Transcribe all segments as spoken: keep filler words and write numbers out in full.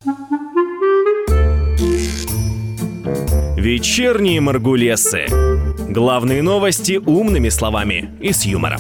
Вечерние Маргулесы. Главные новости умными словами и с юмором.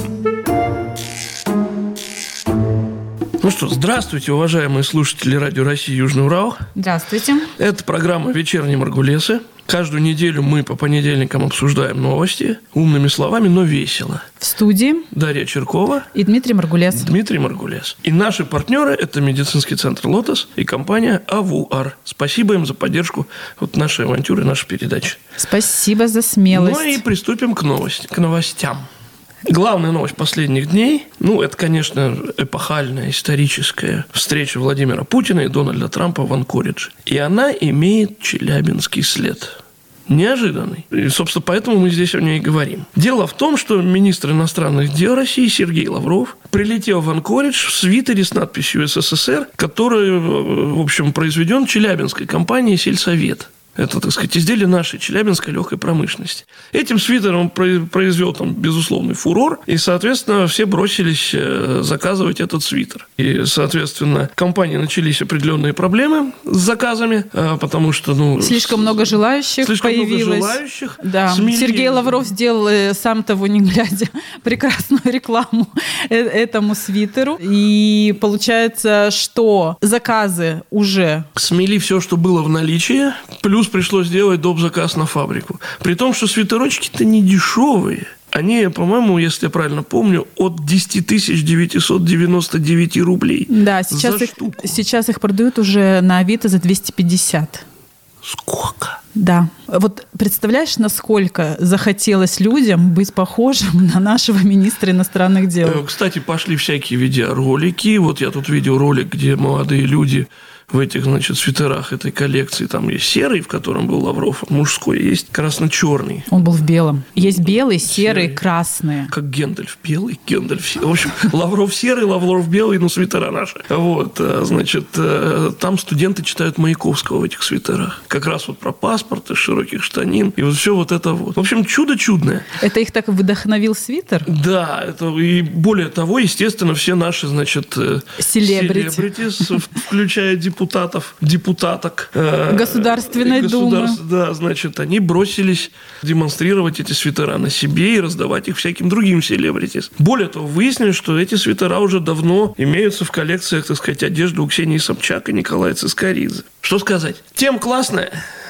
Ну что, здравствуйте, уважаемые слушатели Радио России Южный Урал. Здравствуйте. Это программа «Вечерние Маргулесы». Каждую неделю мы по понедельникам обсуждаем новости умными словами, но весело. В студии Дарья Черкова и Дмитрий Маргулес. Дмитрий Маргулес. И наши партнеры – это медицинский центр «Лотос» и компания «Авуар». Спасибо им за поддержку вот нашей авантюры, нашей передачи. Спасибо за смелость. Ну и приступим к новости, к новостям. Главная новость последних дней, ну, это, конечно, эпохальная, историческая встреча Владимира Путина и Дональда Трампа в Анкоридже. И она имеет челябинский след. Неожиданный. И, собственно, поэтому мы здесь о ней и говорим. Дело в том, что министр иностранных дел России Сергей Лавров прилетел в Анкоридж в свитере с надписью «СССР», который, в общем, произведен челябинской компанией «Сельсовет». Это, так сказать, изделие нашей челябинской легкой промышленности. Этим свитером он произвел там безусловный фурор, и, соответственно, все бросились заказывать этот свитер. И, соответственно, в компании начались определенные проблемы с заказами, потому что, ну... Слишком много желающих слишком появилось. Много желающих. Да. Смели... Сергей Лавров сделал, сам того не глядя, прекрасную рекламу этому свитеру. И получается, что заказы уже... Смели все, что было в наличии, плюс пришлось сделать доп. Заказ на фабрику. При том, что свитерочки-то не дешевые. Они, по-моему, если я правильно помню, от десять тысяч девятьсот девяносто девять рублей. Да, сейчас их, сейчас их продают уже на Авито за двести пятьдесят. Сколько? Да. Вот представляешь, насколько захотелось людям быть похожим на нашего министра иностранных дел? Кстати, пошли всякие видеоролики. Вот я тут видел ролик, где молодые люди в этих, значит, свитерах этой коллекции. Там есть серый, в котором был Лавров, мужской, есть красно-черный. Он был в белом. Есть белый, серый, серый. красный. Как Гендальф белый, Гендальф серый. В общем, Лавров серый, Лавров белый, ну, свитера наши. Вот, значит, там студенты читают Маяковского в этих свитерах. Как раз вот про паспорт, из широких штанин. И вот все вот это вот. В общем, чудо чудное. Это их так вдохновил свитер? Да. Это, и более того, естественно, все наши, значит, селебрити, селебрити включая депутатов. депутатов, депутаток э, Государственной государств, Думы. Да, значит, они бросились демонстрировать эти свитера на себе и раздавать их всяким другим селебритис. Более того, выяснилось, что эти свитера уже давно имеются в коллекциях, так сказать, одежды у Ксении Собчак и Николая Цискоридзе. Что сказать? Тема классная.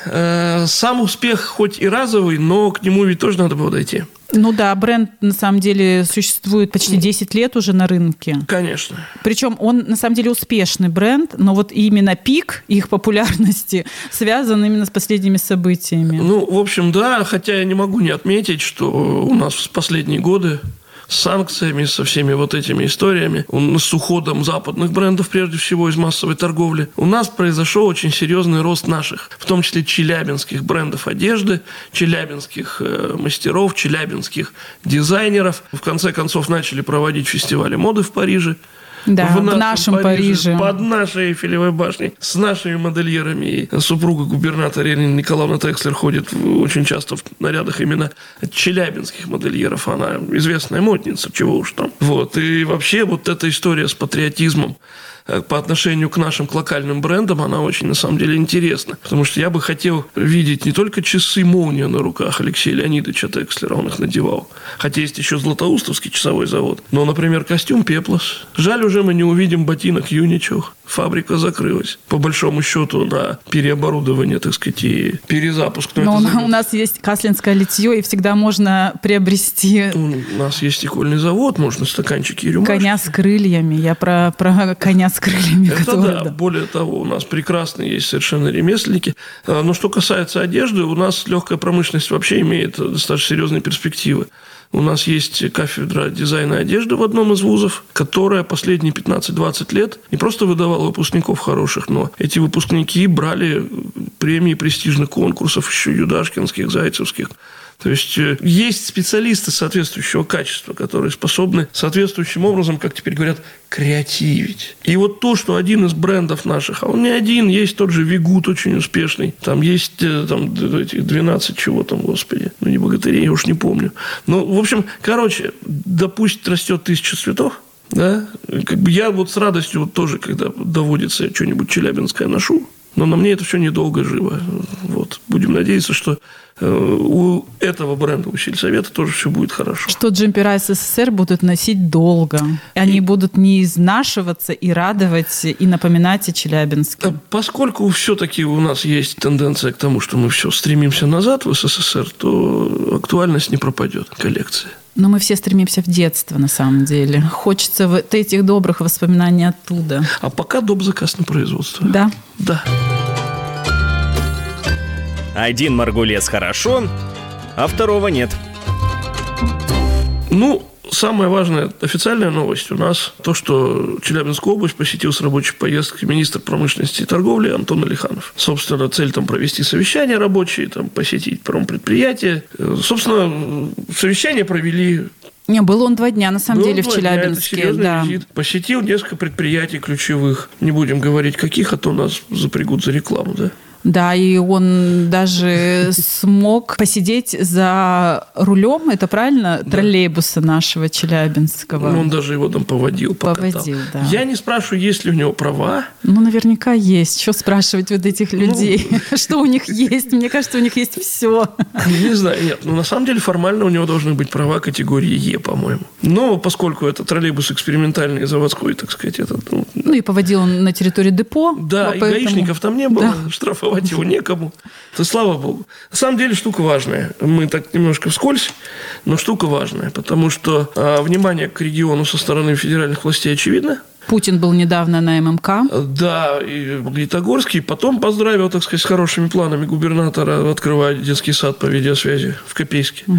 Э, сам успех хоть и разовый, но к нему ведь тоже надо было дойти. Ну да, бренд на самом деле существует почти десять лет уже на рынке. Конечно. Причем он на самом деле успешный бренд, но вот именно пик их популярности связан именно с последними событиями. Ну, в общем, да, хотя я не могу не отметить, что у нас в последние годы с санкциями, со всеми вот этими историями, с уходом западных брендов, прежде всего, из массовой торговли, у нас произошел очень серьезный рост наших, в том числе челябинских брендов одежды, челябинских э, мастеров, челябинских дизайнеров. В конце концов, начали проводить фестивали моды в Париже. Да, в, в нашем Париже, Париже. Под нашей Эйфелевой башней. С нашими модельерами. И супруга губернатора Ирина Николаевна Текслер ходит очень часто в нарядах именно челябинских модельеров. Она известная модница, чего уж там. Вот. И вообще вот эта история с патриотизмом по отношению к нашим локальным брендам, она очень, на самом деле, интересна. Потому что я бы хотел видеть не только часы «Молния» на руках Алексея Леонидовича Текслера, он их надевал. Хотя есть еще Златоустовский часовой завод. Но, например, костюм «Пеплос». Жаль, уже мы не увидим ботинок «Юничок». Фабрика закрылась. По большому счету, на переоборудование, так сказать, и перезапуск. Но, Но у нас есть каслинское литье, и всегда можно приобрести... У нас есть стекольный завод, можно стаканчики и рюмашки. Коня с крыльями. Я про, про коня с крыльями. Это который, да. да. Более того, у нас прекрасные есть совершенно ремесленники. Но что касается одежды, у нас легкая промышленность вообще имеет достаточно серьезные перспективы. У нас есть кафедра дизайна одежды в одном из вузов, которая последние пятнадцать-двадцать лет не просто выдавала выпускников хороших, но эти выпускники брали премии престижных конкурсов, еще юдашкинских, зайцевских. То есть есть специалисты соответствующего качества, которые способны соответствующим образом, как теперь говорят, креативить. И вот то, что один из брендов наших, а он не один, есть тот же Вигут очень успешный, там есть там, двенадцать чего там, господи, ну не богатырей, я уж не помню. Ну, в общем, короче, да пусть растет тысяча цветов, Да? Как бы я вот с радостью вот тоже, когда доводится что-нибудь челябинское, ношу. Но на мне это все недолго живо. Вот. Будем надеяться, что э, у этого бренда, у сельсовета тоже все будет хорошо. Что джемпера СССР будут носить долго. Они и... будут не изнашиваться и радовать, и напоминать о Челябинске. Поскольку все-таки у нас есть тенденция к тому, что мы все стремимся назад в СССР, то актуальность не пропадет коллекции. Но мы все стремимся в детство, на самом деле. Хочется вот этих добрых воспоминаний оттуда. А пока доп. Заказ на производство. Да. Да. Один Маргулес хорошо, а второго нет. Ну, самая важная официальная новость у нас то, что Челябинскую область посетил с рабочей поездкой министр промышленности и торговли Антон Алиханов. Собственно, цель там провести совещания рабочие, там, посетить промпредприятия. Собственно, совещание провели... Не, был он два дня, на самом был деле, в Челябинске. Дня, это да. визит. Посетил несколько предприятий ключевых. Не будем говорить, каких, а то нас запрягут за рекламу, да? Да, и он даже смог посидеть за рулем, это правильно, да. троллейбуса нашего челябинского. Ну, он даже его там поводил, покатал. Поводил, да. Я не спрашиваю, есть ли у него права. Ну, наверняка есть. Что спрашивать вот этих людей? Ну, что у них есть? Мне кажется, у них есть все. Не знаю, нет. Но на самом деле формально у него должны быть права категории Е, по-моему. Но поскольку это троллейбус экспериментальный, заводской, так сказать, это... Ну, ну и поводил он на территории депо. Да, и поэтому... гаишников там не было, да. штрафовать его некому. То слава богу. На самом деле штука важная. Мы так немножко вскользь, но штука важная, потому что а, внимание к региону со стороны федеральных властей очевидно. Путин был недавно на эм эм ка. Да, и Магнитогорский. Потом поздравил, так сказать, с хорошими планами губернатора открывать детский сад по видеосвязи в Копейске. Угу.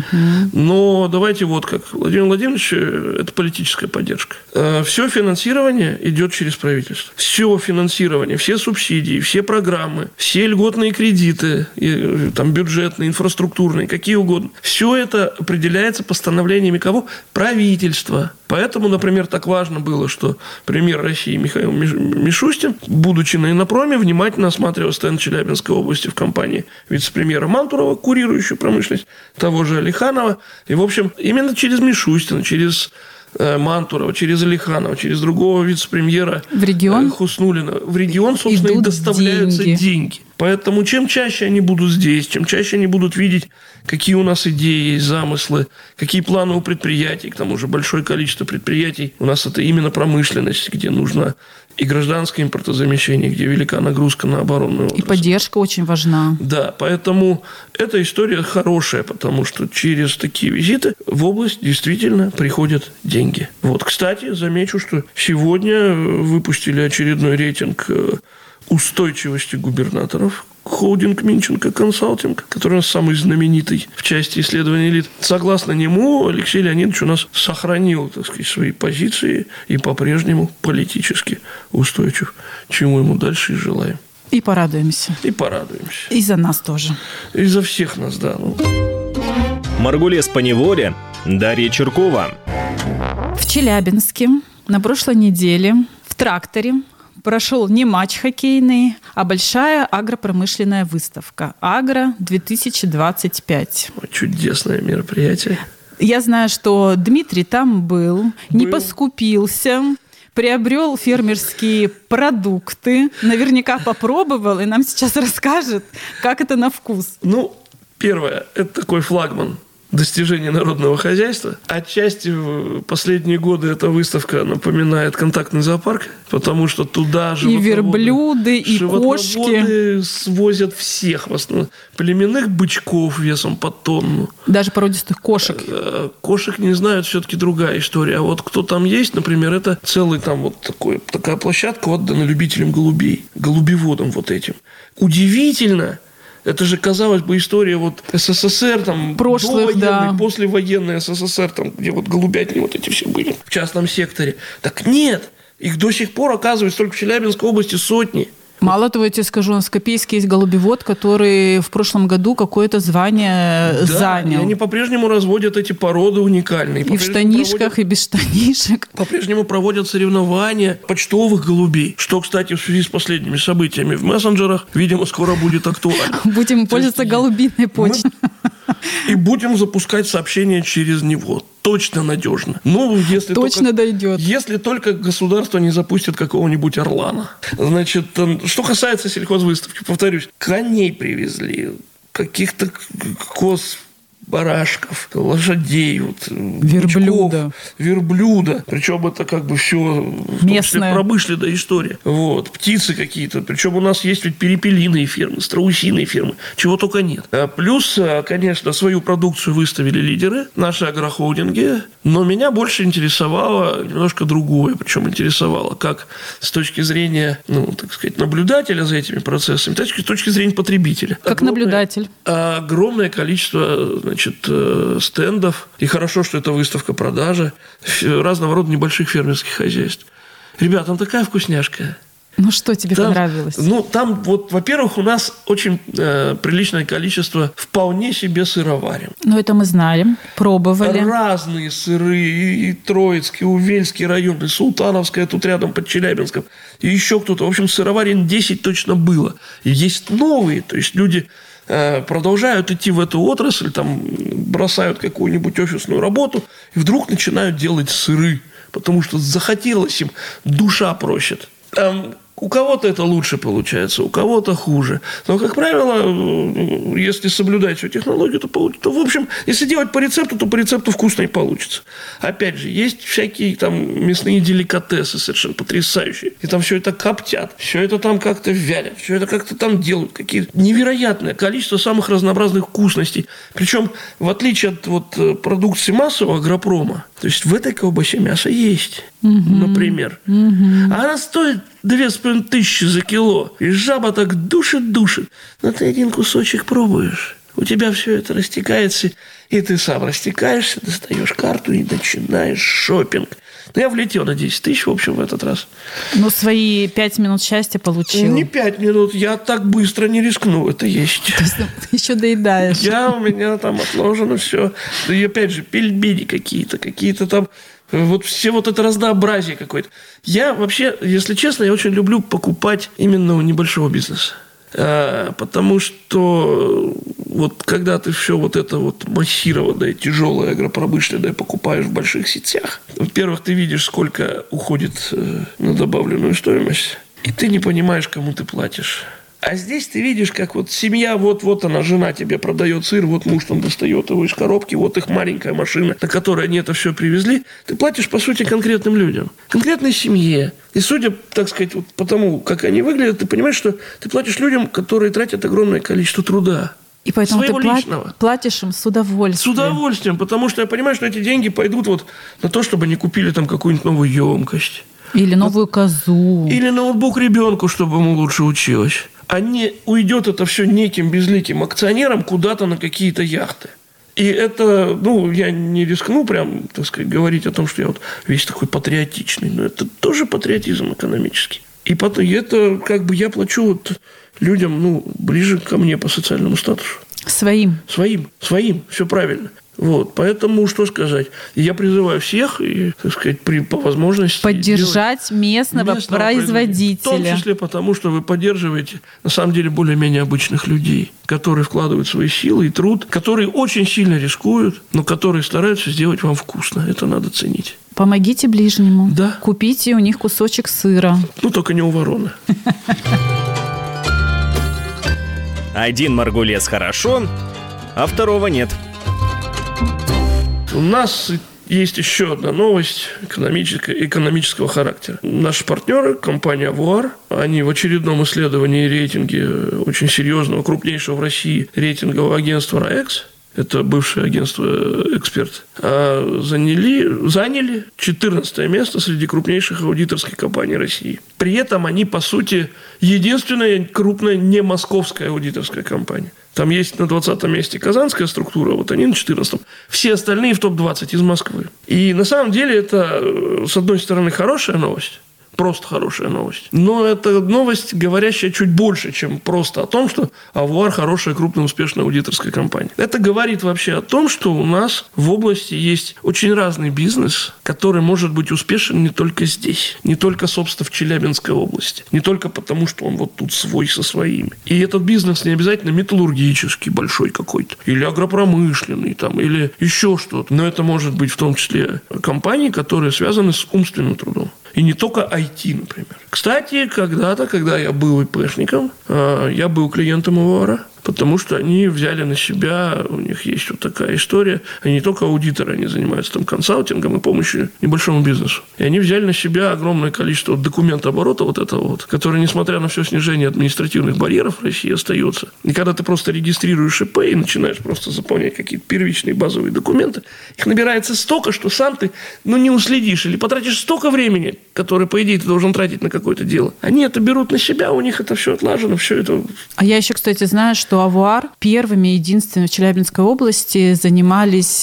Но давайте вот как. Владимир Владимирович, это политическая поддержка. Все финансирование идет через правительство. Все финансирование, все субсидии, все программы, все льготные кредиты, там, бюджетные, инфраструктурные, какие угодно. Все это определяется постановлениями кого? Правительства. Поэтому, например, так важно было, что премьер России Михаил Мишустин, будучи на Иннопроме, внимательно осматривал стенд Челябинской области в компании вице-премьера Мантурова, курирующую промышленность, того же Алиханова. И, в общем, именно через Мишустина, через э, Мантурова, через Алиханова, через другого вице-премьера в регион? Э, Хуснуллина. В регион, собственно, идут и доставляются деньги. деньги. Поэтому чем чаще они будут здесь, чем чаще они будут видеть, какие у нас идеи есть, замыслы, какие планы у предприятий, к тому же большое количество предприятий. У нас это именно промышленность, где нужно и гражданское импортозамещение, где велика нагрузка на оборонную отрасль. И поддержка очень важна. Да, поэтому эта история хорошая, потому что через такие визиты в область действительно приходят деньги. Вот, кстати, замечу, что сегодня выпустили очередной рейтинг устойчивости губернаторов, холдинг Минченко Консалтинг, который у нас самый знаменитый в части исследований элит. Согласно нему, Алексей Леонидович у нас сохранил, так сказать, свои позиции и по-прежнему политически устойчив, чему ему дальше и желаем. И порадуемся. И порадуемся. И за нас тоже. И за всех нас, да. Ну. Маргулес поневоле. Дарья Чуркова. В Челябинске на прошлой неделе в тракторе прошел не матч хоккейный, а большая агропромышленная выставка «Агро-две тысячи двадцать пять». Чудесное мероприятие. Я знаю, что Дмитрий там был, был. не поскупился, приобрел фермерские продукты, наверняка попробовал, и нам сейчас расскажет, как это на вкус. Ну, первое, это такой флагман достижений народного хозяйства. Отчасти в последние годы эта выставка напоминает контактный зоопарк, потому что туда же и верблюды, и кошки свозят всех, в основном племенных бычков весом по тонну. Даже породистых кошек. Кошек не знают, все-таки другая история. А вот кто там есть, например, это целый там вот такой, такая площадка отдана любителям голубей, голубеводам вот этим. Удивительно. Это же, казалось бы, история вот СССР, там, прошлых, да. послевоенный СССР, там, где вот голубятни вот эти все были в частном секторе. Так нет, их до сих пор, оказывается, только в Челябинской области сотни. Мало того, я тебе скажу, у нас в Копейске есть голубевод, который в прошлом году какое-то звание да, занял. И они по-прежнему разводят эти породы уникальные. И в штанишках, проводят, и без штанишек. По-прежнему проводят соревнования почтовых голубей. Что, кстати, в связи с последними событиями в мессенджерах, видимо, скоро будет актуально. Будем пользоваться голубиной почтой. и будем запускать сообщения через него. Точно надежно. Ну, если Точно только, дойдет. Если только государство не запустит какого-нибудь Орлана. Значит, что касается сельхозвыставки, повторюсь, коней привезли, каких-то коз, барашков, лошадей, вот, верблюда. бычков, верблюда. Причем это как бы все местная промышленная история. Вот. Птицы какие-то. Причем у нас есть ведь перепелиные фермы, страусиные фермы. Чего только нет. А плюс, конечно, свою продукцию выставили лидеры, наши агрохолдинги. Но меня больше интересовало немножко другое. Причем интересовало как с точки зрения, ну, так сказать, наблюдателя за этими процессами, так и с точки зрения потребителя. Как огромное, наблюдатель. Огромное количество, значит, стендов. И хорошо, что это выставка-продажа разного рода небольших фермерских хозяйств. Ребят, там такая вкусняшка. Ну, что тебе там, понравилось? Ну, там, вот, во-первых, у нас очень э, приличное количество вполне себе сыроварен. Ну, это мы знали, пробовали. Разные сыры, и, и Троицкий, и Увельский район, и Султановская, тут рядом под Челябинском, и еще кто-то. В общем, сыроварен десять точно было. И есть новые, то есть люди э, продолжают идти в эту отрасль, там, бросают какую-нибудь офисную работу, и вдруг начинают делать сыры, потому что захотелось им, душа просит. Там у кого-то это лучше получается, у кого-то хуже. Но, как правило, если соблюдать всю технологию, то, то, в общем, если делать по рецепту, то по рецепту вкусно и получится. Опять же, есть всякие там мясные деликатесы совершенно потрясающие. И там все это коптят, все это там как-то вялят, все это как-то там делают. Какие-то невероятное количество самых разнообразных вкусностей. Причем, в отличие от вот, продукции массового агропрома, то есть в этой колбасе мясо есть, угу. например. Угу. А она стоит две с половиной тысячи за кило. И жаба так душит-душит. Но ты один кусочек пробуешь. У тебя все это растекается, и ты сам растекаешься, достаешь карту и начинаешь шопинг. Ну, я влетел на десять тысяч, в общем, в этот раз. Ну, свои пять минут счастья получил. Не пять минут, я так быстро не рискну это есть. То есть ты еще доедаешь. Я, у меня там отложено все. И опять же, пельмени какие-то, какие-то там... Вот все вот это разнообразие какое-то. Я вообще, если честно, я очень люблю покупать именно у небольшого бизнеса. А, потому что вот когда ты все вот это вот массированное, тяжелое, агропромышленное покупаешь в больших сетях, во-первых, ты видишь, сколько уходит на добавленную стоимость, и ты не понимаешь, кому ты платишь. А здесь ты видишь, как вот семья, вот-вот она, жена тебе продает сыр, вот муж там достает его из коробки, вот их маленькая машина, на которой они это все привезли. Ты платишь, по сути, конкретным людям, конкретной семье. И судя, так сказать, вот по тому, как они выглядят, ты понимаешь, что ты платишь людям, которые тратят огромное количество труда. И поэтому своего ты личного. платишь им с удовольствием. С удовольствием, потому что я понимаю, что эти деньги пойдут вот на то, чтобы они купили там какую-нибудь новую емкость. Или новую козу. Или ноутбук ребенку, чтобы ему лучше училось. А не уйдет это все неким безликим акционерам куда-то на какие-то яхты. И это, ну, я не рискну прям, так сказать, говорить о том, что я вот весь такой патриотичный. Но это тоже патриотизм экономический. И потом, и это как бы я плачу вот людям, ну, ближе ко мне по социальному статусу. Своим. Своим, своим, все правильно. Вот, поэтому, что сказать, я призываю всех, и, так сказать, при, по возможности... Поддержать местного, местного производителя. В том числе потому, что вы поддерживаете, на самом деле, более-менее обычных людей, которые вкладывают свои силы и труд, которые очень сильно рискуют, но которые стараются сделать вам вкусно. Это надо ценить. Помогите ближнему. Да. Купите у них кусочек сыра. Ну, только не у вороны. Один маргулес хорошо, а второго нет. У нас есть еще одна новость экономического, экономического характера. Наши партнеры, компания «Авуар», они в очередном исследовании и рейтинге очень серьезного, крупнейшего в России рейтингового агентства «РАЭКС», это бывшее агентство «Эксперт», заняли, заняли четырнадцатое место среди крупнейших аудиторских компаний России. При этом они, по сути, единственная крупная не московская аудиторская компания. Там есть на двадцатом месте казанская структура, вот они на четырнадцатом. Все остальные в топ двадцать из Москвы. И на самом деле это, с одной стороны, хорошая новость, Просто хорошая новость. Но это новость, говорящая чуть больше, чем просто о том, что Avoir хорошая, крупная, успешная аудиторская компания. Это говорит вообще о том, что у нас в области есть очень разный бизнес, который может быть успешен не только здесь, не только, собственно, в Челябинской области, не только потому, что он вот тут свой со своими. И этот бизнес не обязательно металлургический большой какой-то, или агропромышленный, там, или еще что-то. Но это может быть в том числе компании, которые связаны с умственным трудом. И не только ай ти, например. Кстати, когда-то, когда я был ИПшником, я был клиентом Авуара, потому что они взяли на себя, у них есть вот такая история, они не только аудиторы, они занимаются там консалтингом и помощью небольшому бизнесу. И они взяли на себя огромное количество вот документооборота вот этого вот, который, несмотря на все снижение административных барьеров в России, остается. И когда ты просто регистрируешь ИП и начинаешь просто заполнять какие-то первичные базовые документы, их набирается столько, что сам ты, ну, не уследишь или потратишь столько времени, которое, по идее, ты должен тратить на какое-то дело. Они это берут на себя, у них это все отлажено, все это... А я еще, кстати, знаю, что Авуар первыми, единственными в Челябинской области занимались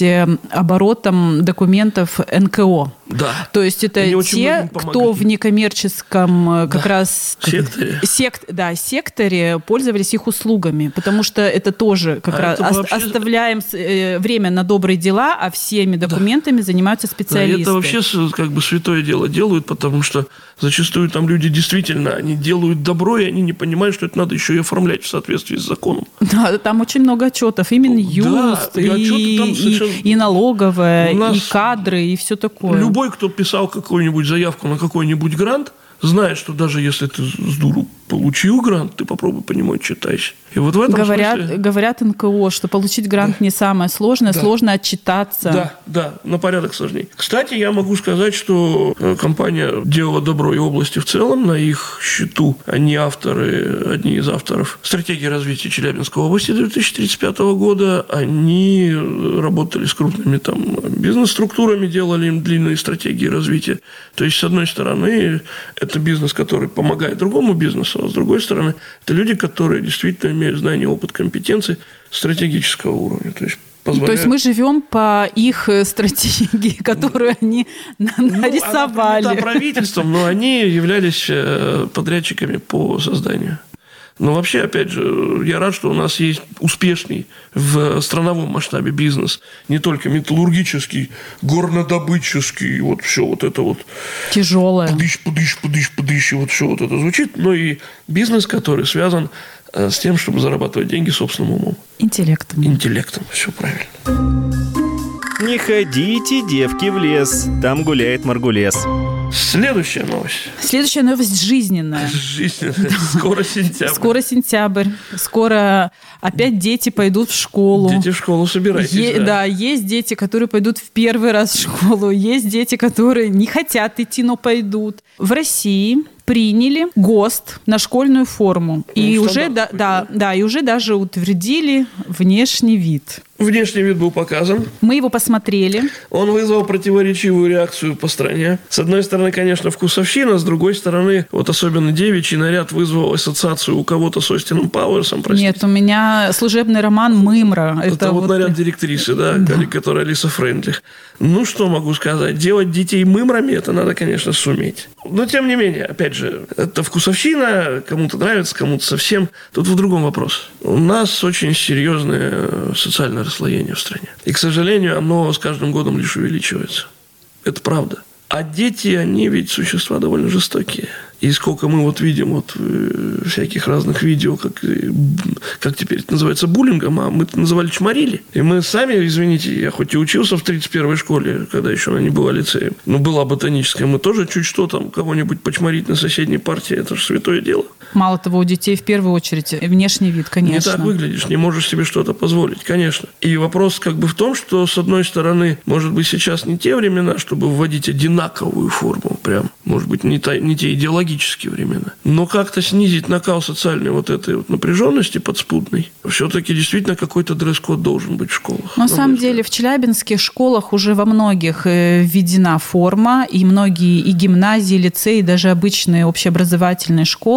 оборотом документов эн ка о. Да. То есть это Они те, кто в некоммерческом как да. раз секторе. Сект, да, секторе пользовались их услугами, потому что это тоже как а раз ос- вообще... оставляем время на добрые дела, а всеми документами да. занимаются специалисты. Да, это вообще как бы святое дело делают, потому что зачастую там люди действительно, они делают добро, и они не понимают, что это надо еще и оформлять в соответствии с законом. Да, там очень много отчетов, именно юст, да, и, и, совершенно... и налоговая, и кадры, и все такое. Любой, кто писал какую-нибудь заявку на какой-нибудь грант, знает, что даже если ты с дуру получил грант, ты попробуй по нему отчитайся. И вот в этом говорят, смысле... Говорят эн ка о, что получить грант да. не самое сложное, да. сложно отчитаться. Да, да, на порядок сложнее. Кстати, я могу сказать, что компания делала добро и области в целом. На их счету они авторы, одни из авторов стратегии развития Челябинской области до две тысячи тридцать пятого года. Они работали с крупными там бизнес-структурами, делали им длинные стратегии развития. То есть, с одной стороны, это бизнес, который помогает другому бизнесу, а с другой стороны, это люди, которые действительно имеют знания, опыт, компетенции стратегического уровня. То есть, позволяет... То есть мы живем по их стратегии, которую они нарисовали. Ну, она принята правительством, но они являлись подрядчиками по созданию. Но вообще, опять же, я рад, что у нас есть успешный в страновом масштабе бизнес. Не только металлургический, горнодобытческий, вот все вот это вот. Тяжелое. Пыдыщ, пыдыщ, пыдыщ, пыдыщ, вот все вот это звучит. Но и бизнес, который связан с тем, чтобы зарабатывать деньги собственным умом. Интеллектом. Интеллектом, все правильно. Не ходите, девки, в лес, там гуляет Маргулес. Следующая новость. Следующая новость жизненная. Жизненная. Скоро сентябрь. Скоро сентябрь. Скоро опять дети пойдут в школу. Дети в школу собирайтесь. Е- да. да, есть дети, которые пойдут в первый раз в школу. Есть дети, которые не хотят идти, но пойдут. В России приняли ГОСТ на школьную форму. Ну, и, уже, да, да, да, и уже даже утвердили внешний вид. Внешний вид был показан. Мы его посмотрели. Он вызвал противоречивую реакцию по стране. С одной стороны, конечно, вкусовщина, с другой стороны, вот особенно девичий наряд вызвал ассоциацию у кого-то с Остином Пауэрсом, простите. Нет, у меня служебный роман «Мымра». Это, это вот, вот наряд директрисы, да, да. которая Лиса Фрейндлих. Ну, что могу сказать? Делать детей мымрами, это надо, конечно, суметь. Но, тем не менее, опять же, это вкусовщина, кому-то нравится, кому-то совсем. Тут в другом вопрос. У нас очень серьезное социальное расслоение в стране. И, к сожалению, оно с каждым годом лишь увеличивается. Это правда. А дети, они ведь существа довольно жестокие. И сколько мы вот видим вот всяких разных видео, как, как теперь это называется, буллингом, а мы это называли чморили. И мы сами, извините, я хоть и учился в тридцать первой школе, когда еще она не была лицеем, но была ботаническая, мы тоже чуть что там кого-нибудь почморить на соседней партии, это же святое дело. Мало того, у детей в первую очередь внешний вид, конечно. Не так выглядишь, не можешь себе что-то позволить, конечно. И вопрос как бы в том, что, с одной стороны, может быть, сейчас не те времена, чтобы вводить одинаковую форму, прям, может быть, не, та, не те идеологические времена. Но как-то снизить накал социальной вот этой вот напряженности подспудной, все-таки действительно какой-то дресс-код должен быть в школах. На самом деле в челябинских школах уже во многих введена форма, и многие и гимназии, и лицеи, и даже обычные общеобразовательные школы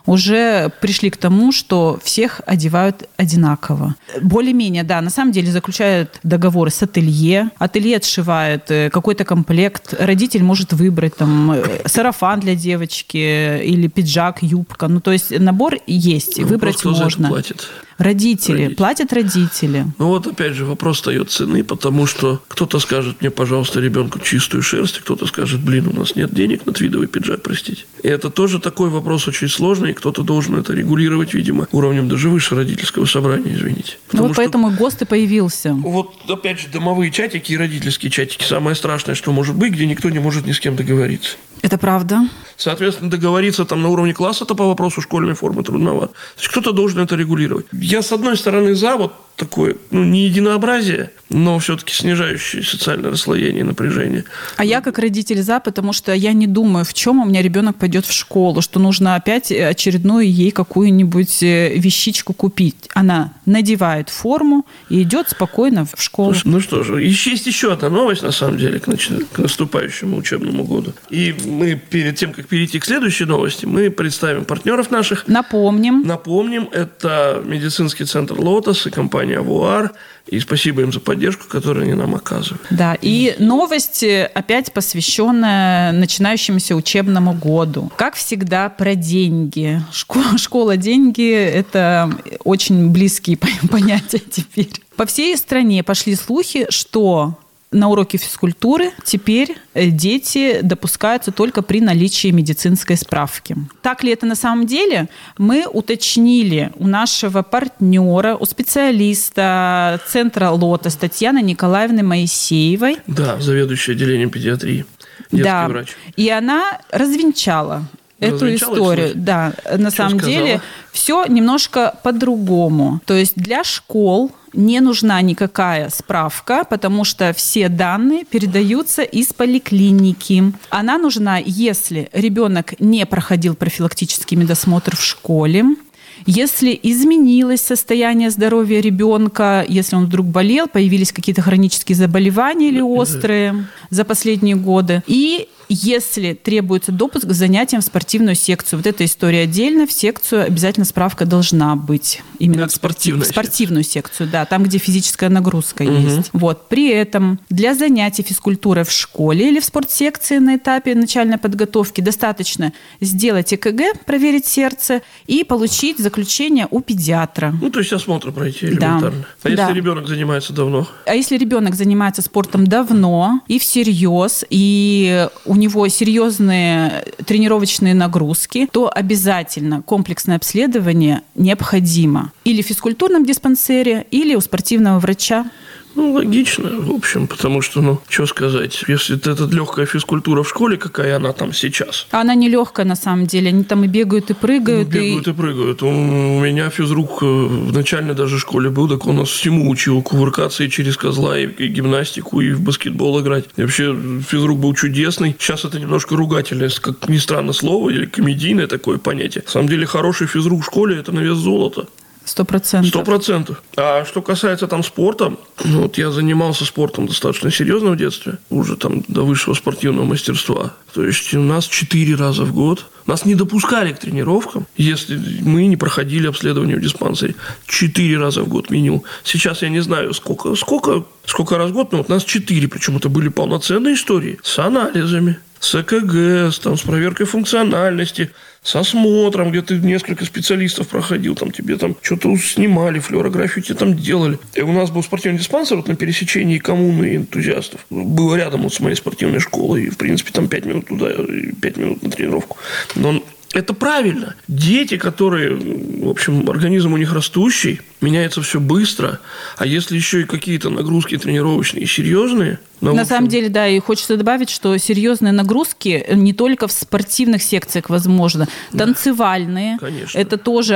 уже пришли к тому, что всех одевают одинаково. Более-менее, да, на самом деле заключают договоры с ателье. Ателье отшивает какой-то комплект. Родитель может выбрать там сарафан для девочки или пиджак, юбка. Ну, то есть набор есть, ну, выбрать можно. Платит. Родители. Родители. Платят родители. Ну вот опять же вопрос встает цены, потому что кто-то скажет мне, пожалуйста, ребенку чистую шерсть, кто-то скажет, блин, у нас нет денег на твидовый пиджак, простите. И это тоже такой вопрос очень сложный, и кто-то должен это регулировать, видимо, уровнем даже выше родительского собрания, извините. Ну вот что, поэтому и ГОСТ и появился. Вот опять же домовые чатики и родительские чатики самое страшное, что может быть, где никто не может ни с кем договориться. Это правда. Соответственно, договориться там на уровне класса-то по вопросу школьной формы трудновато. То есть кто-то должен это регулировать. Я, с одной стороны, за вот такое, ну, не единообразие, но все-таки снижающее социальное расслоение и напряжение. А я как родитель за, потому что я не думаю, в чем у меня ребенок пойдет в школу, что нужно опять очередную ей какую-нибудь вещичку купить. Она надевает форму и идет спокойно в школу. Ну что же, есть еще одна новость, на самом деле, к, нач... к наступающему учебному году. И мы перед тем, как перейти к следующей новости, мы представим партнеров наших. Напомним. Напомним, это медицинский центр «Лотос» и компания «Авуар». И спасибо им за поддержку, которую они нам оказывают. Да, и новость опять посвященная начинающемуся учебному году. Как всегда, про деньги. Школа, школа деньги – это очень близкие понятия теперь. По всей стране пошли слухи, что на уроки физкультуры теперь дети допускаются только при наличии медицинской справки. Так ли это на самом деле? Мы уточнили у нашего партнера, у специалиста центра «Лотос» Татьяны Николаевны Моисеевой. Да, заведующая отделением педиатрии, детский да. врач. И она развенчала эту историю. Да, на Что самом сказала? деле все немножко по-другому. То есть для школ не нужна никакая справка, потому что все данные передаются из поликлиники. Она нужна, если ребенок не проходил профилактический медосмотр в школе, если изменилось состояние здоровья ребенка, если он вдруг болел, появились какие-то хронические заболевания или острые за последние годы, и если требуется допуск к занятиям в спортивную секцию. Вот эта история отдельно. В секцию обязательно справка должна быть. Именно в спортивную, в спортивную секцию, да, там, где физическая нагрузка угу. есть. Вот. При этом для занятий физкультурой в школе или в спортсекции на этапе начальной подготовки достаточно сделать ЭКГ, проверить сердце и получить заключение у педиатра. Ну, то есть осмотр пройти элементарно. Да. А если да. ребенок занимается давно? А если ребенок занимается спортом давно и всерьез, и у него серьезные тренировочные нагрузки, то обязательно комплексное обследование необходимо. Или в физкультурном диспансере, или у спортивного врача. Ну, логично, в общем, потому что, ну, что сказать, если это легкая физкультура в школе, какая она там сейчас? Она не легкая, на самом деле, они там и бегают, и прыгают. Ну, бегают и... и прыгают. У меня физрук в начальной даже школе был, так он нас всему учил, кувыркаться и через козла, и гимнастику, и в баскетбол играть. И вообще физрук был чудесный. Сейчас это немножко ругательное, как ни странно, слово, или комедийное такое понятие. На самом деле, хороший физрук в школе – это на вес золота. Сто процентов. Сто процентов. А что касается там спорта, ну, вот я занимался спортом достаточно серьезно в детстве, уже там до высшего спортивного мастерства. То есть у нас четыре раза в год нас не допускали к тренировкам, если мы не проходили обследование в диспансере. Четыре раза в год минимум. Сейчас я не знаю, сколько, сколько, сколько раз в год, но вот нас четыре, причем это были полноценные истории с анализами, с ЭКГ, с, там, с проверкой функциональности, с осмотром, где ты несколько специалистов проходил, там тебе там что-то снимали, флюорографию тебе там делали. И у нас был спортивный диспансер вот на пересечении коммуны и энтузиастов. Было рядом вот с моей спортивной школой, и, в принципе, там пять минут туда и пять минут на тренировку. Но это правильно. Дети, которые, в общем, организм у них растущий, меняется все быстро, а если еще и какие-то нагрузки тренировочные серьезные... Ну, на самом деле, да, и хочется добавить, что серьезные нагрузки не только в спортивных секциях возможно, да. Танцевальные. Конечно. Это тоже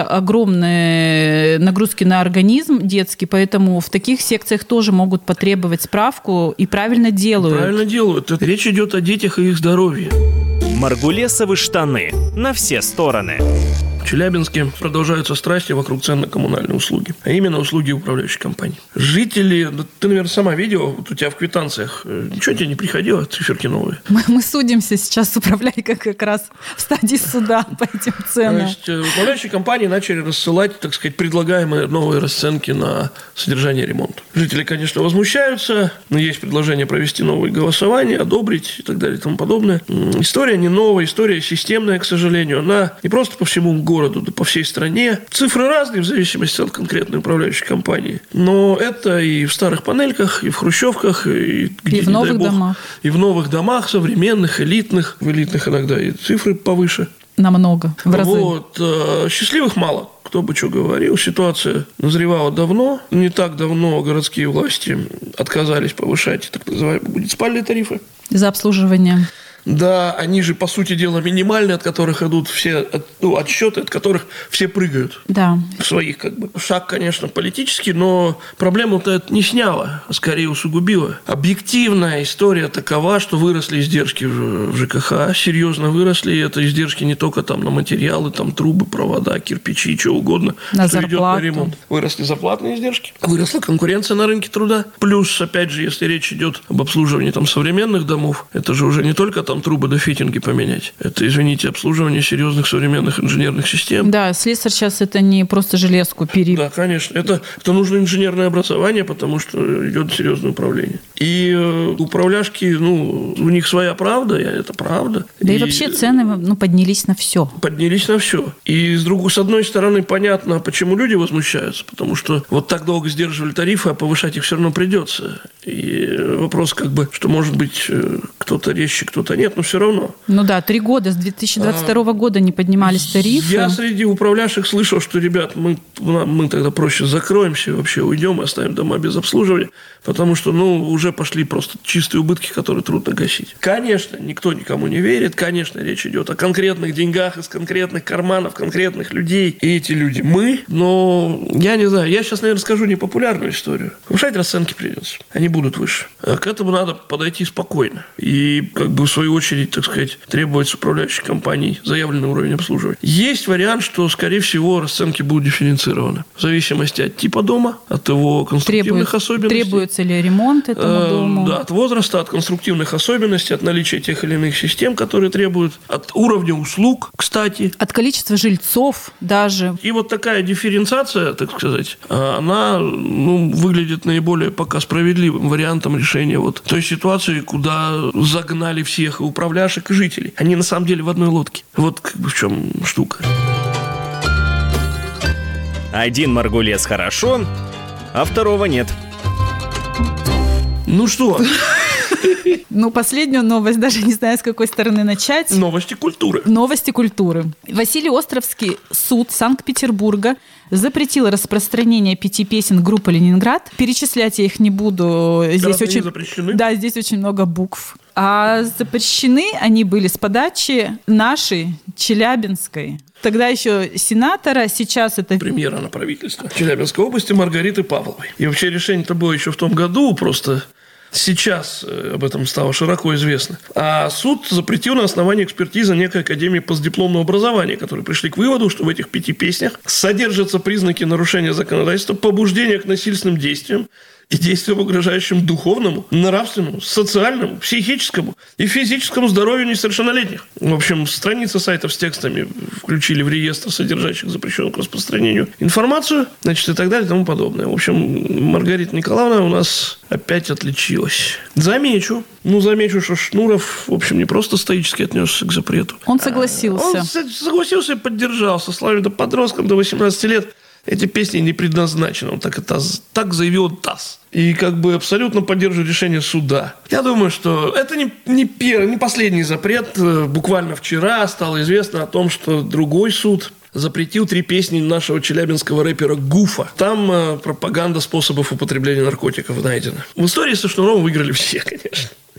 огромные нагрузки на организм детский, поэтому в таких секциях тоже могут потребовать справку и правильно делают. Правильно делают. Речь идет о детях и их здоровье. Маргулесовы штаны на все стороны. В Челябинске продолжаются страсти вокруг цен на коммунальные услуги, а именно услуги управляющей компании. Жители, да ты, наверное, сама видела, вот у тебя в квитанциях, ничего тебе не приходило, циферки новые? Мы, мы судимся сейчас с управляйкой как раз в стадии суда по этим ценам. То есть управляющие компании начали рассылать, так сказать, предлагаемые новые расценки на содержание и ремонт. Жители, конечно, возмущаются, но есть предложение провести новые голосования, одобрить и так далее и тому подобное. История не новая, история системная, к сожалению. Она не просто по всему городу, да по всей стране. Цифры разные в зависимости от конкретной управляющей компании. Но это и в старых панельках, и в хрущевках, и, где, и в новых бог, домах. И в новых домах, современных, элитных. В элитных иногда и цифры повыше. Намного, в разы. Вот. Счастливых мало. Кто бы что говорил, ситуация назревала давно. Не так давно городские власти отказались повышать так называемые муниципальные тарифы. За обслуживание. Да, они же, по сути дела, минимальные, от которых идут все, ну, отсчеты, от которых все прыгают. Да. В своих, как бы. Шаг, конечно, политический, но проблему-то это не сняло, а скорее усугубило. Объективная история такова, что выросли издержки в ЖКХ, серьезно выросли, и это издержки не только там на материалы, там трубы, провода, кирпичи, что угодно, на что зарплату. идет на ремонт. Выросли зарплатные издержки, выросла конкуренция на рынке труда. Плюс, опять же, если речь идет об обслуживании там современных домов, это же уже не только там трубы до фитинги поменять. Это, извините, обслуживание серьезных современных инженерных систем. Да, слесарь сейчас это не просто железку пере... Да, конечно. Это, это нужно инженерное образование, потому что идет серьезное управление. И э, управляшки, ну, у них своя правда, это правда. Да и, и вообще цены ну, поднялись на все. Поднялись на все. И с другой, с одной стороны, понятно, почему люди возмущаются, потому что вот так долго сдерживали тарифы, а повышать их все равно придется. И вопрос как бы, что может быть кто-то резче, кто-то нет, но все равно. Ну да, три года, с две тысячи двадцать второго а, года не поднимались тарифы. Я среди управляющих слышал, что, ребят, мы, мы тогда проще закроемся, вообще уйдем и оставим дома без обслуживания, потому что, ну, уже пошли просто чистые убытки, которые трудно гасить. Конечно, никто никому не верит, конечно, речь идет о конкретных деньгах из конкретных карманов, конкретных людей, и эти люди мы, но я не знаю, я сейчас, наверное, скажу непопулярную историю. Повышать расценки придется, они будут выше. А к этому надо подойти спокойно и, как бы, в свою очередь, так сказать, требовать с управляющей компанией заявленный уровень обслуживания. Есть вариант, что, скорее всего, расценки будут дифференцированы в зависимости от типа дома, от его конструктивных Требует, особенностей. Требуется ли ремонт этому э, дому? Да, от возраста, от конструктивных особенностей, от наличия тех или иных систем, которые требуют, от уровня услуг, кстати. От количества жильцов даже. И вот такая дифференциация, так сказать, она, ну, выглядит наиболее пока справедливым вариантом решения вот той ситуации, куда загнали всех и управляшек, и жителей. Они на самом деле в одной лодке. Вот как бы в чем штука. Один Маргулес хорошо, а второго нет. Ну что? Ну, последнюю новость, даже не знаю, с какой стороны начать. Новости культуры. Новости культуры. Василий Островский суд Санкт-Петербурга запретил распространение пяти песен группы «Ленинград». Перечислять я их не буду. Здесь очень... запрещены? Да, здесь очень много букв. А запрещены они были с подачи нашей Челябинской. Тогда еще сенатора, сейчас это... Премьера на правительство Челябинской области Маргариты Павловой. И вообще решение-то было еще в том году, просто... Сейчас об этом стало широко известно. А суд запретил на основании экспертизы некой академии постдипломного образования, которые пришли к выводу, что в этих пяти песнях содержатся признаки нарушения законодательства, побуждения к насильственным действиям и действиям, угрожающим духовному, нравственному, социальному, психическому и физическому здоровью несовершеннолетних. В общем, страницы сайтов с текстами включили в реестр содержащих запрещенную к распространению информацию, значит, и так далее и тому подобное. В общем, Маргарита Николаевна у нас опять отличилась. Замечу, ну, замечу, что Шнуров, в общем, не просто стоически отнесся к запрету. Он согласился. Он согласился и поддержал со словами: да подросткам до восемнадцати лет эти песни не предназначены. Он так, это, так заявил ТАСС. И как бы абсолютно поддерживаю решение суда. Я думаю, что это не, не первый, не последний запрет. Буквально вчера стало известно о том, что другой суд запретил три песни нашего челябинского рэпера Гуфа. Там э, пропаганда способов употребления наркотиков найдена. В истории со Шнуровым выиграли все, конечно.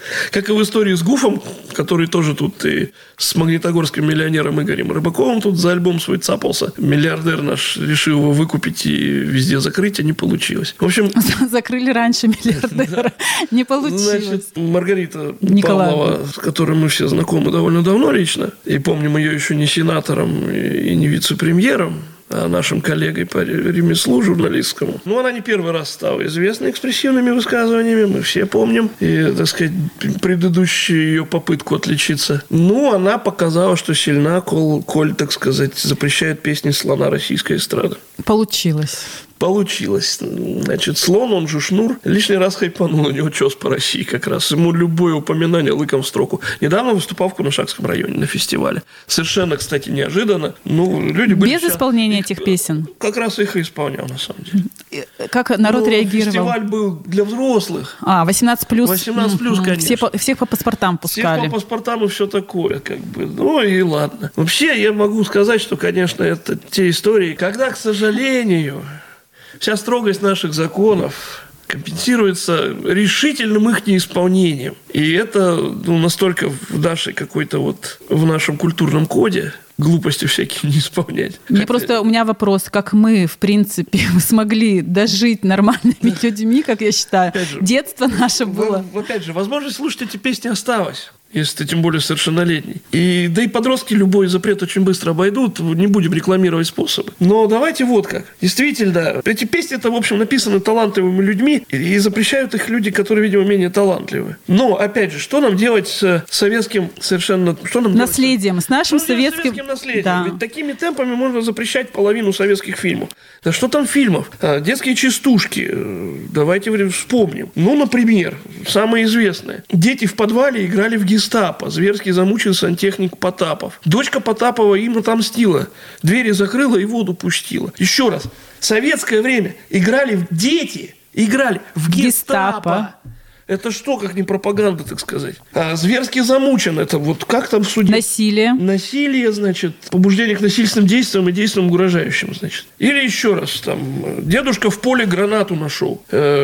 Как и в истории с Гуфом, который тоже тут и с магнитогорским миллионером Игорем Рыбаковым тут за альбом свой цапался. Миллиардер наш решил его выкупить и везде закрыть, а не получилось. В общем... Закрыли раньше миллиардера. Не получилось. Значит, Маргарита Павлова, с которой мы все знакомы довольно давно лично, и помним ее еще не сенатором и не вице-премьером, а нашим коллегой по ремеслу журналистскому. Ну, она не первый раз стала известна экспрессивными высказываниями, мы все помним. И, так сказать, предыдущую ее попытку отличиться. Ну, она показала, что сильна, коль, коль, так сказать, запрещает песни слона российской эстрады. Получилось. Получилось. Значит, слон, он же Шнур, лишний раз хайпанул у него чес по России как раз. Ему любое упоминание лыком в строку. Недавно выступал в Кунашакском районе на фестивале. Совершенно, кстати, неожиданно. Ну, люди были... Без исполнения их, этих песен? Как раз их и исполнял, на самом деле. Как народ ну, реагировал? Фестиваль был для взрослых. А, восемнадцать плюс. восемнадцать плюс, конечно. Все по, всех по паспортам пускали. Всех по паспортам и все такое, как бы. Ну и ладно. Вообще, я могу сказать, что, конечно, это те истории, когда, к сожалению... Вся строгость наших законов компенсируется решительным их неисполнением. И это ну, настолько в нашей какой-то вот, в нашем культурном коде глупости всякие не исполнять. Мне Хотя... просто, у меня вопрос, как мы, в принципе, смогли дожить нормальными людьми, как я считаю. Же, детство наше было. В, опять же, возможность слушать эти песни осталась. Если ты тем более совершеннолетний. И, да и подростки любой запрет очень быстро обойдут, не будем рекламировать способы. Но давайте вот как. Действительно, эти песни-то, в общем, написаны талантливыми людьми, и запрещают их люди, которые, видимо, менее талантливы. Но, опять же, что нам делать с советским совершенно... Что нам наследием, делать? с нашим что советским... советским наследием. Да. Ведь такими темпами можно запрещать половину советских фильмов. Да что там фильмов? А, детские частушки. Давайте вспомним. Ну, например, самое известное. Дети в подвале играли в гитару. Гестапо. Зверски замучил сантехник Потапов. Дочка Потапова им отомстила. Двери закрыла и воду пустила. Еще раз. В советское время играли дети, играли в гестапо. гестапо. Это что, как не пропаганда, так сказать? А, зверски замучен. Это вот как там в суде? Насилие. Насилие, значит, побуждение к насильственным действиям и действиям угрожающим, значит. Или еще раз, там, дедушка в поле гранату нашел.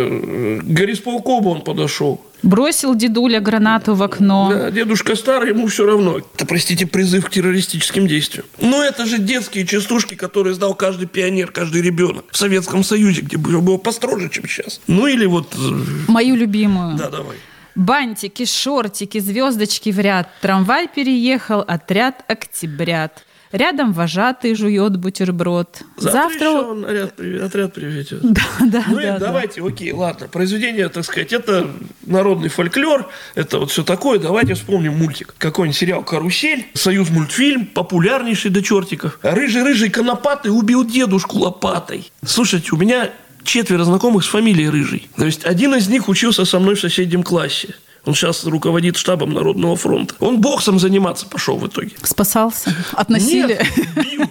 Э, к горисполкому он подошел. Бросил дедуля гранату в окно. Да, дедушка старый, ему все равно. Это, простите, призыв к террористическим действиям. Но это же детские частушки, которые знал каждый пионер, каждый ребенок в Советском Союзе, где было построже, чем сейчас. Ну или вот... Мою любимую. Да, давай. Бантики, шортики, звездочки в ряд. Трамвай переехал, отряд октябрят. Рядом вожатый жует бутерброд. Завтра, Завтра... еще он отряд, отряд приведет. Да, да, ну да, и давайте, да. окей, ладно. Произведение, так сказать, это народный фольклор, это вот все такое. Давайте вспомним мультик. Какой-нибудь сериал «Карусель», «Союзмультфильм», популярнейший до чертиков. Рыжий-рыжий конопатый убил дедушку лопатой. Слушайте, у меня четверо знакомых с фамилией Рыжий. То есть один из них учился со мной в соседнем классе. Он сейчас руководит штабом Народного фронта. Он боксом заниматься пошел в итоге. Спасался от насилия? Нет, бил.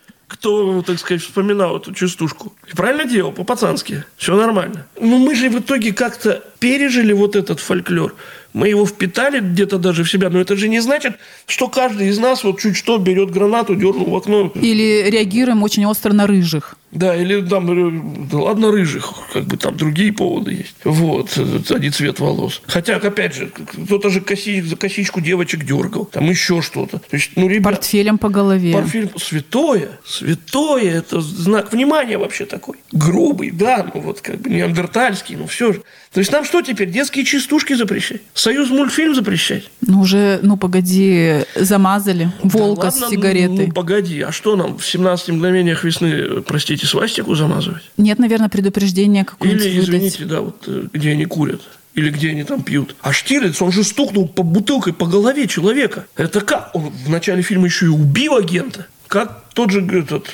Кто, так сказать, вспоминал эту частушку. И правильно делал, по-пацански. Все нормально. Но мы же в итоге как-то пережили вот этот фольклор. Мы его впитали где-то даже в себя. Но это же не значит, что каждый из нас вот чуть что берет гранату, дернул в окно. Или реагируем очень остро на рыжих. Да, или там, да ладно, рыжих, как бы там другие поводы есть. Вот, а не цвет волос. Хотя, опять же, кто-то же коси, за косичку девочек дергал, там еще что-то. То есть, ну, ребят, портфелем по голове. Портфель святое, святое, это знак внимания вообще такой. Грубый, да, ну вот как бы неандертальский, но все же. То есть нам что теперь, детские частушки запрещать? Союзмультфильм запрещать? Ну уже, ну погоди, замазали волка да ладно, с сигаретой. Ну, ну погоди, а что нам в семнадцати мгновениях весны, простите, свастику замазывать? Нет, наверное, предупреждение какое-нибудь Или, извините, да, вот где они курят. Или где они там пьют. А Штирлиц, он же стукнул по бутылкой по голове человека. Это как? Он в начале фильма еще и убил агента. Как тот же этот...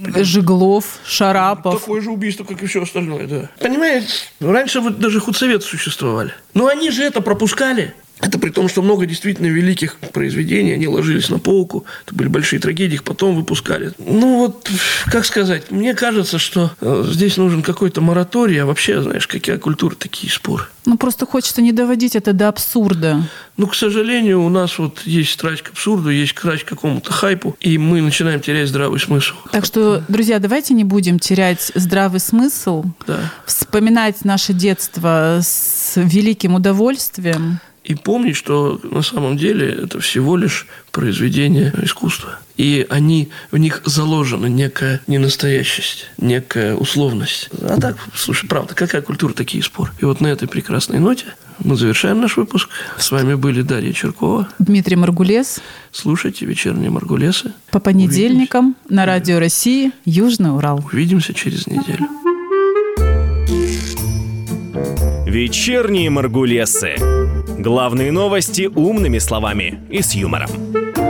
Жиглов, Шарапов. Такое же убийство, как и все остальное, да. Понимаете, раньше вот даже худсоветы существовали. Но они же это пропускали. Это при том, что много действительно великих произведений, они ложились на полку, это были большие трагедии, их потом выпускали. Ну вот, как сказать, мне кажется, что здесь нужен какой-то мораторий, а вообще, знаешь, какая культура, такие споры. Ну просто хочется не доводить это до абсурда. Ну, к сожалению, у нас вот есть страсть к абсурду, есть страсть к какому-то хайпу, и мы начинаем терять здравый смысл. Так что, друзья, давайте не будем терять здравый смысл, да. Вспоминать наше детство с великим удовольствием. и помнить, что на самом деле это всего лишь произведение искусства. И они, в них заложена некая ненастоящесть, некая условность. А так, слушай, правда, какая культура, такие споры. И вот на этой прекрасной ноте мы завершаем наш выпуск. С вами были Дарья Черкова, Дмитрий Маргулес. Слушайте «Вечерние Маргулесы». По понедельникам Увидимся. На Радио России «Южный Урал». Увидимся через неделю. «Вечерние Маргулесы». Главные новости умными словами и с юмором.